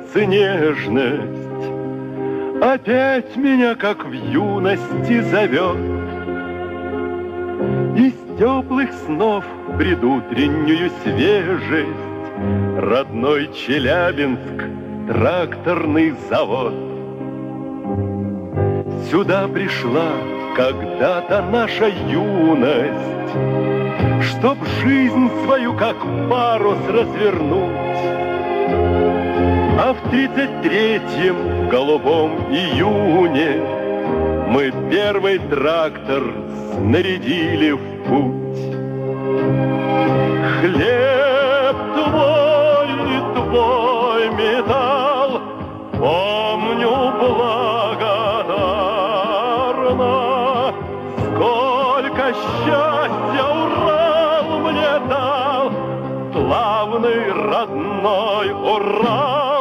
сердце нежность опять меня, как в юности, зовет. Из теплых снов предутреннюю свежесть родной Челябинск, тракторный завод. Сюда пришла когда-то наша юность, чтоб жизнь свою как парус развернуть. А в 33-м голубом июне мы первый трактор снарядили в путь. Хлеб твой и твой металл помню благодарно. Сколько счастья Урал мне дал, славный родной Урал.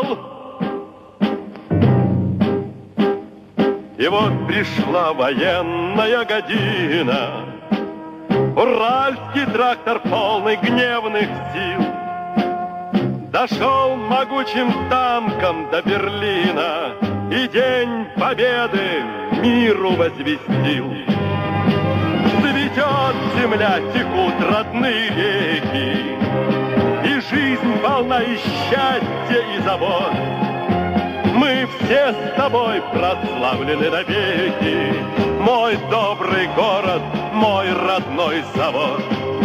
И вот пришла военная година, уральский трактор полный гневных сил дошел могучим танком до Берлина и День Победы миру возвестил. Цветет земля, текут родные реки, и жизнь полна и счастья, и забот. Мы все с тобой прославлены навеки, мой добрый город, мой родной завод.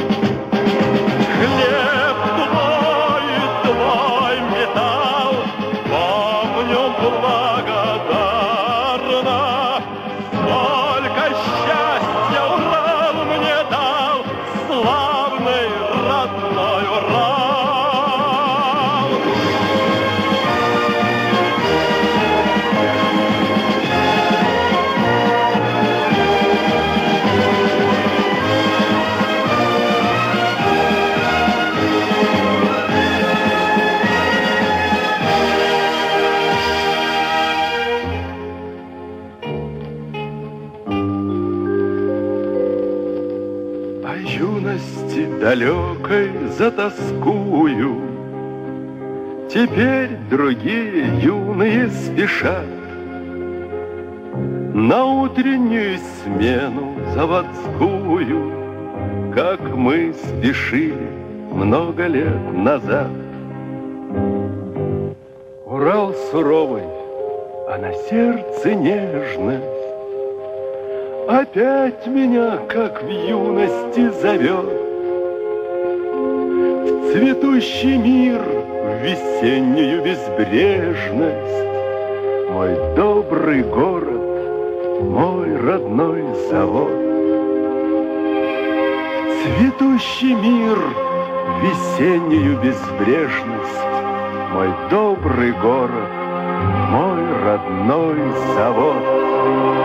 Хлеб твой, твой металл, помню благодарно. Сколько счастья Урал мне дал, славный родной Урал. Юности далекой затоскую, теперь другие юные спешат на утреннюю смену заводскую, как мы спешили много лет назад. Урал суровый, а на сердце нежность опять меня, как в юности, зовет. В цветущий мир, в весеннюю безбрежность, мой добрый город, мой родной завод. В цветущий мир, в весеннюю безбрежность, мой добрый город, мой родной завод.